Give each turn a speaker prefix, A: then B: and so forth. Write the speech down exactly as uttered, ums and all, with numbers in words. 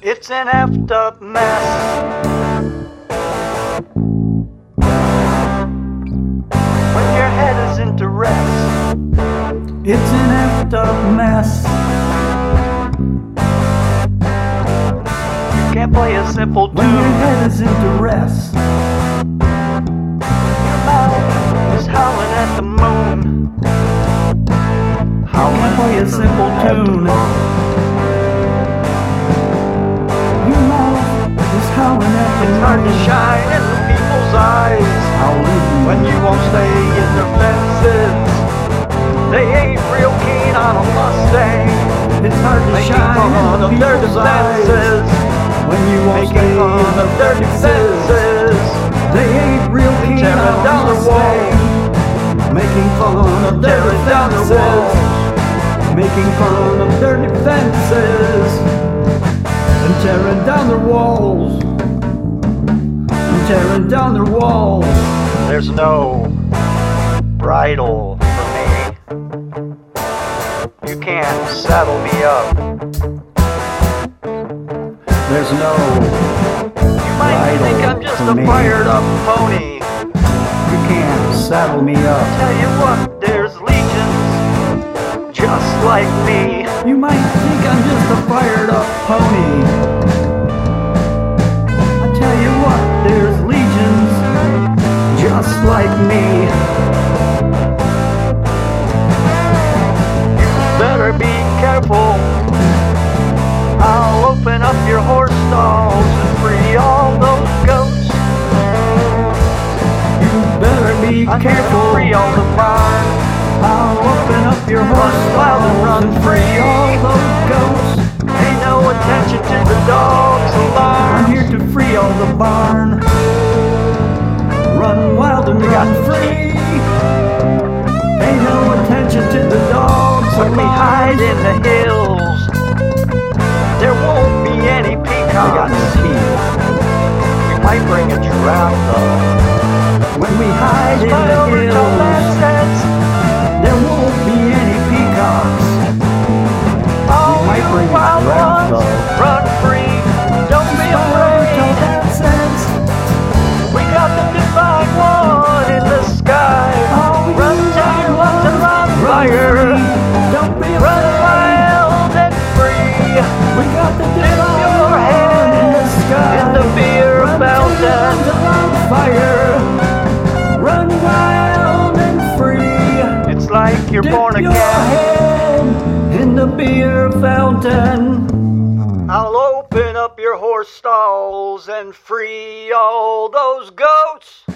A: It's an effed up mess. When your head isn't to rest, it's an effed up mess. You can't play a simple tune when your head isn't to rest. Your mouth is howling at the moon. How can play a simple tune? Your mouth is howling at the moon. It's hard to shine in the people's eyes when you won't stay in their fences. They ain't real keen on a Mustang. It's hard to shine in the people's eyes when you won't stay in the their defenses. They ain't real keen on a Mustang. Making fun of their defenses. Making fun of their defenses. And tearing down their walls. And tearing down their walls. There's no bridle for me. You can't saddle me up. There's no You might think I'm just a me. fired up pony. You can't saddle me up. Tell you what, there's legions just like me. You might think I'm just a fired up pony. I tell you what, there's legions just like me. You better be careful. I'll open up your horse stalls and free all those goats. You better be I'm careful. Free all the barn. I'll open up your horse stalls and run free all those goats. Pay no attention to the dog's alarm. I'm here to free all the barn. Run wild and run free. Pay no attention to the dogs. When we hide in the hills, there won't be any peacocks. We might bring a giraffe though. When we hide in the hills, there won't be any peacocks. We might bring a giraffe though. Run free, don't be afraid. We got the divine one in the sky. Run down, run to run fire. Don't be afraid. Run wild and free. We got the divine one in the sky. In the beer fountain. Run fire. Run wild and free. It's like you're Dip born again. Your head in the beer fountain. I'll open up your horse stalls and free all those goats.